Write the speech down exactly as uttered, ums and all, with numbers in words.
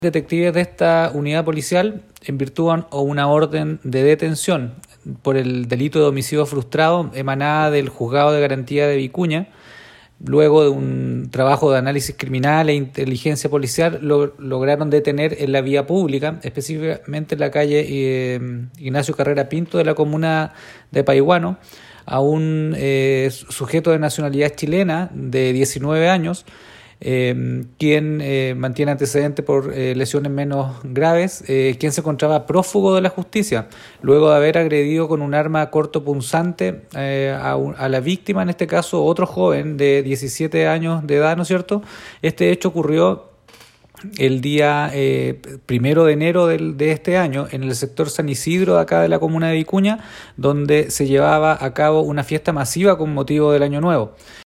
Detectives de esta unidad policial, en virtud de una orden de detención por el delito de homicidio frustrado emanada del Juzgado de Garantía de Vicuña, luego de un trabajo de análisis criminal e inteligencia policial, lo, lograron detener en la vía pública, específicamente en la calle eh, Ignacio Carrera Pinto de la comuna de Paihuano, a un eh, sujeto de nacionalidad chilena de diecinueve años, Eh, quien eh, mantiene antecedentes por eh, lesiones menos graves, eh, quien se encontraba prófugo de la justicia, luego de haber agredido con un arma cortopunzante eh, a, un, a la víctima, en este caso otro joven de diecisiete años de edad, ¿no es cierto? Este hecho ocurrió el día eh, primero de enero del, de este año en el sector San Isidro de acá de la comuna de Vicuña, donde se llevaba a cabo una fiesta masiva con motivo del Año Nuevo.